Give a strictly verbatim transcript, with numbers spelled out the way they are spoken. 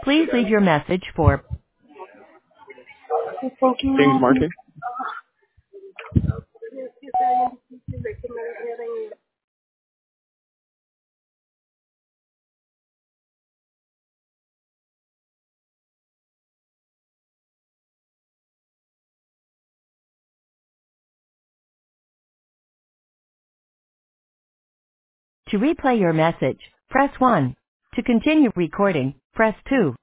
Please leave your message for Thank James you. Martin. to replay your message, press one. To continue recording, press two.